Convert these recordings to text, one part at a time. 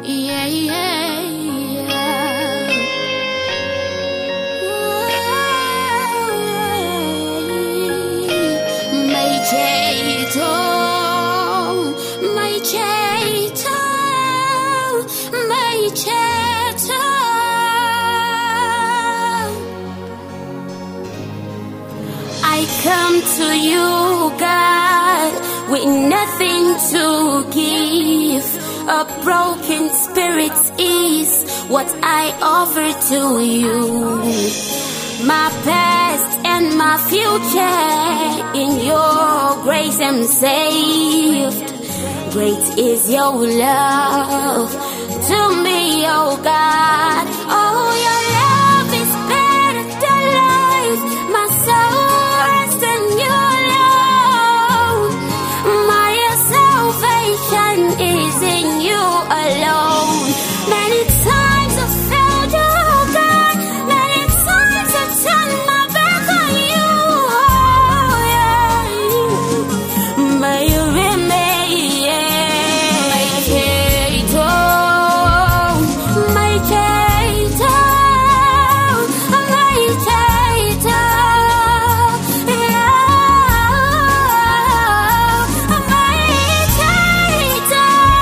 Yeah, yeah, yeah. May cheto, may cheto, may cheto. I come to you, God, with nothing to give. A broken spirit is what I offer to you. My past and my future, in your grace I'm saved. Great is your love to me, oh God. Oh, your love is better than life. My soul rests in your love. My salvation is in you alone. Many times I failed, oh God. Many times I turned my back on you. Oh, yeah. May you remain, yeah. May cheto, may cheto, may cheto, yeah. May cheto,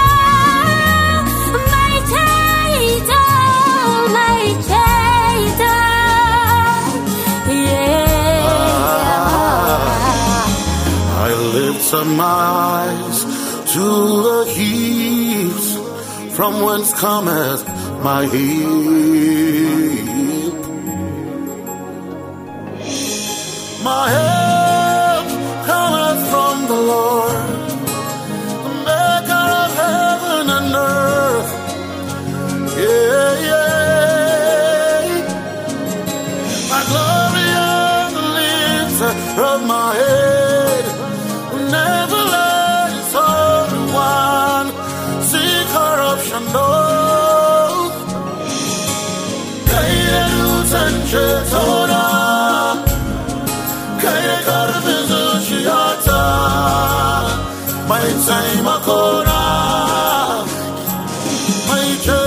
may cheto, may cheto, yeah. I lift up my eyes to the hills, from whence cometh my help. My help cometh from the Lord, the maker of heaven and earth. Yeah, yeah. My glory and the lifter of my head, never lies on one, see corruption, no. Kaya lutan chetora, kaya karbizu shiata, my time akora, my